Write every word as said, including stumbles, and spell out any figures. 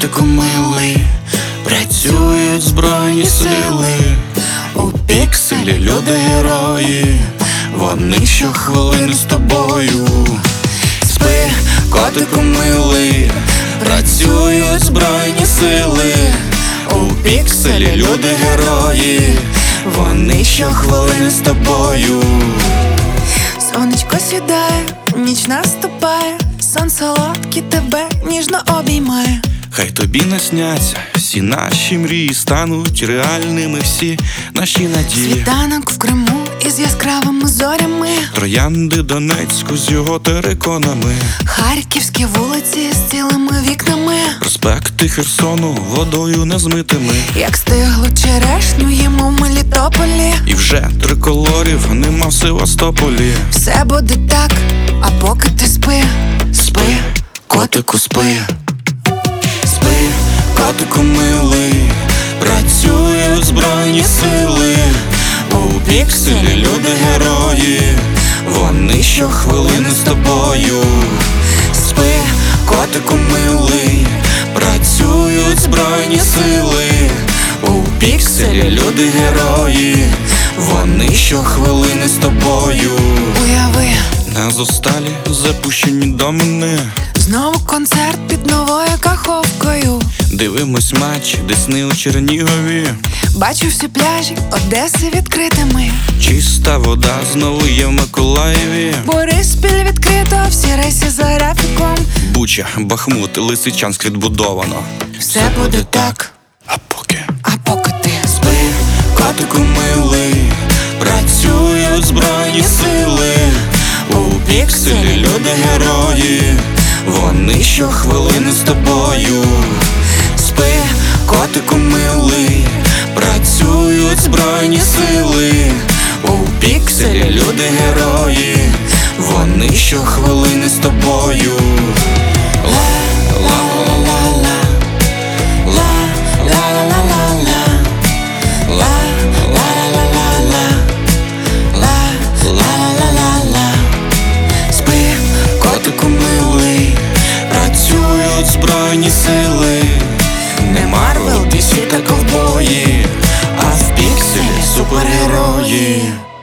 котику милий, працюють збройні сили. У пікселі люди герої, вони щохвилини з тобою. Спи, котику милий, працюють збройні сили. У пікселі люди герої, вони щохвилини з тобою. Сонечко сідає, ніч наступає, сон солодкий тебе ніжно обіймає. Хай тобі насняться всі наші мрії, стануть реальними всі наші надії. Світанок в Криму із яскравими зорями, Троянди Донецьку з його териконами, харківські вулиці з цілими вікнами, проспекти Херсону водою незмитими. як стиглу черешню їмо в Мелітополі. І вже триколорів нема в Севастополі. Все буде так, а поки ти спи, Спи, котику, спи. Спи, котику милий, працюють збройні сили. У пікселі люди герої, вони щохвилини з тобою. Спи, котику милий, працюють збройні сили. У пікселі люди герої, вони щохвилини з тобою. уяви, На зосталі запущені до мене, знову концерт під новою каховкою. дивимось матч Десни у Чернігові. Бачу всі пляжі Одеси відкритими, Чиста вода знову є в Миколаєві. Бориспіль відкрито, всі рейси за графіком. Буча, Бахмут, Лисичанськ відбудовано. Все буде так, А поки а поки ти спи, котику милий, працюють збройні сили. У пікселі люди герої, вони щохвилини з тобою. Спи, котику милий, працюють збройні сили. У пікселі люди герої, вони щохвилини з тобою. Ла-ла-ла-ла-ла, ла-ла-ла-ла-ла, ла-ла-ла-ла-ла, ла-ла-ла-ла-ла. Спи, котику милий, працюють збройні сили. Не Марвел, Ді Сі та ковбої, а в пікселі супергерої.